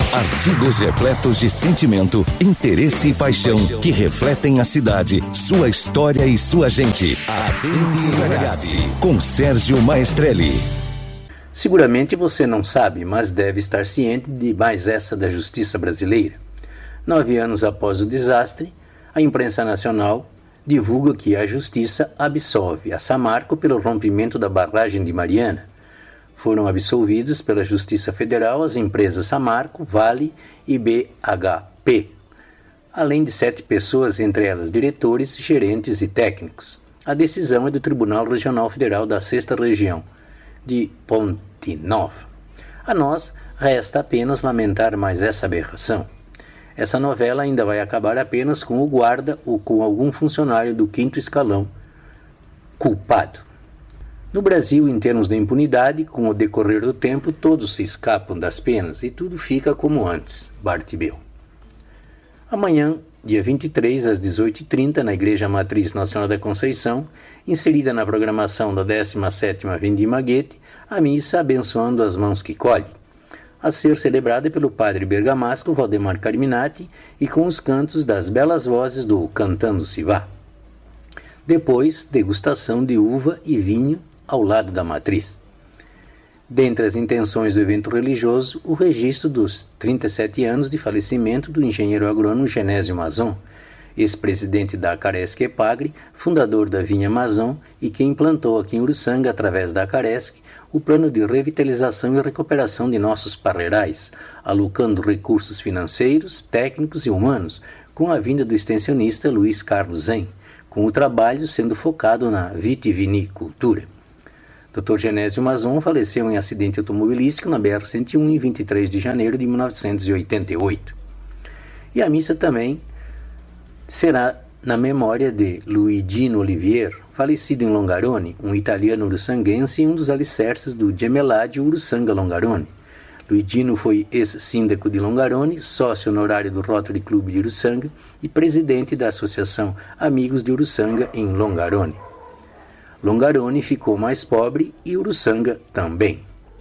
Artigos repletos de sentimento, interesse e paixão que refletem a cidade, sua história e sua gente. Attenti ragazzi, com Sérgio Maestrelli. Seguramente você não sabe, mas deve estar ciente de mais essa da justiça brasileira. 9 anos após o desastre, a imprensa nacional divulga que a justiça absolve a Samarco pelo rompimento da barragem de Mariana. Foram absolvidos pela Justiça Federal as empresas Samarco, Vale e BHP, além de 7 pessoas, entre elas diretores, gerentes e técnicos. A decisão é do Tribunal Regional Federal da 6ª Região, de Ponte Nova. A nós resta apenas lamentar mais essa aberração. Essa novela ainda vai acabar apenas com o guarda ou com algum funcionário do 5º escalão culpado. No Brasil, em termos de impunidade, com o decorrer do tempo, todos se escapam das penas e tudo fica como antes. Bartibel. Amanhã, dia 23, às 18h30, na Igreja Matriz Nossa Senhora da Conceição, inserida na programação da 17ª Vindima Goethe, a missa abençoando as mãos que colhe, a ser celebrada pelo padre bergamasco Valdemar Carminati e com os cantos das belas vozes do Cantando Se Vá. Depois, degustação de uva e vinho ao lado da matriz. Dentre as intenções do evento religioso, o registro dos 37 anos de falecimento do engenheiro agrônomo Genésio Mazon, ex-presidente da Caresc Epagre, fundador da Vinha Mazon e que implantou aqui em Uruçanga, através da Caresc, o plano de revitalização e recuperação de nossos parreirais, alocando recursos financeiros, técnicos e humanos, com a vinda do extensionista Luiz Carlos Zen, com o trabalho sendo focado na vitivinicultura. Dr. Genésio Mazon faleceu em acidente automobilístico na BR-101 em 23 de janeiro de 1988. E a missa também será na memória de Luigino Olivier, falecido em Longarone, um italiano uruçanguense e um dos alicerces do Gemelladio Uruçanga Longarone. Luigino foi ex-síndico de Longarone, sócio honorário do Rotary Club de Uruçanga e presidente da Associação Amigos de Uruçanga em Longarone. Longarone ficou mais pobre e Uruçanga também.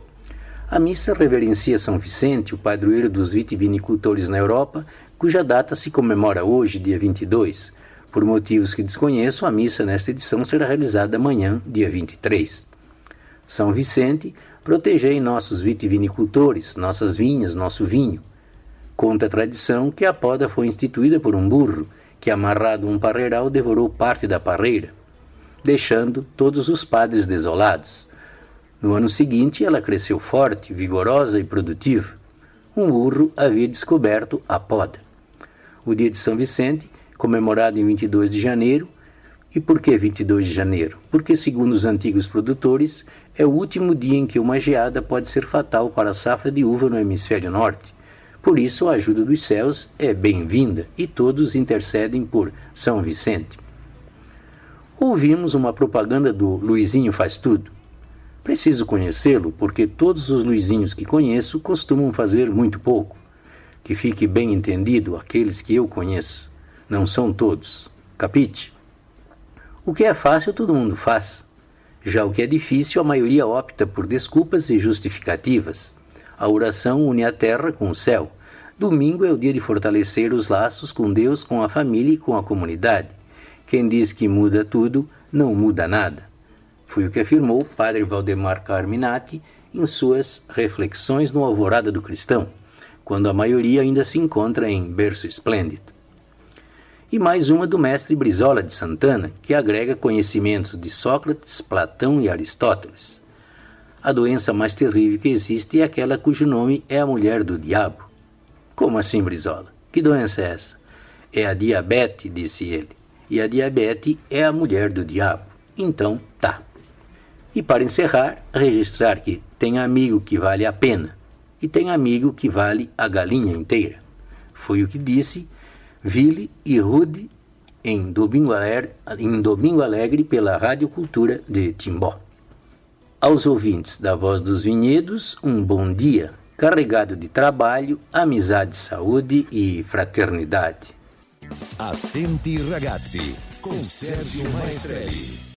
A missa reverencia São Vicente, o padroeiro dos vitivinicultores na Europa, cuja data se comemora hoje, dia 22. Por motivos que desconheço, a missa nesta edição será realizada amanhã, dia 23. São Vicente, protegei nossos vitivinicultores, nossas vinhas, nosso vinho. Conta a tradição que a poda foi instituída por um burro, que amarrado a um parreiral devorou parte da parreira, deixando todos os padres desolados. No ano seguinte, ela cresceu forte, vigorosa e produtiva. Um burro havia descoberto a poda. O dia de São Vicente, comemorado em 22 de janeiro. E por que 22 de janeiro? Porque, segundo os antigos produtores, é o último dia em que uma geada pode ser fatal para a safra de uva no hemisfério norte. Por isso, a ajuda dos céus é bem-vinda e todos intercedem por São Vicente. Ouvimos uma propaganda do Luizinho Faz Tudo. Preciso conhecê-lo porque todos os Luizinhos que conheço costumam fazer muito pouco. Que fique bem entendido aqueles que eu conheço. Não são todos. Capite? O que é fácil todo mundo faz. Já o que é difícil a maioria opta por desculpas e justificativas. A oração une a terra com o céu. Domingo é o dia de fortalecer os laços com Deus, com a família e com a comunidade. Quem diz que muda tudo, não muda nada. Foi o que afirmou o padre Valdemar Carminati em suas reflexões no Alvorada do Cristão, quando a maioria ainda se encontra em berço esplêndido. E mais uma do mestre Brizola de Santana, que agrega conhecimentos de Sócrates, Platão e Aristóteles. A doença mais terrível que existe é aquela cujo nome é a mulher do diabo. Como assim, Brizola? Que doença é essa? É a diabetes, disse ele. E a diabetes é a mulher do diabo. Então, tá. E para encerrar, registrar que tem amigo que vale a pena e tem amigo que vale a galinha inteira. Foi o que disse Ville e Rude em Domingo Alegre pela Rádio Cultura de Timbó. Aos ouvintes da Voz dos Vinhedos, um bom dia, carregado de trabalho, amizade, saúde e fraternidade. Attenti ragazzi, com Sérgio Maestrelli.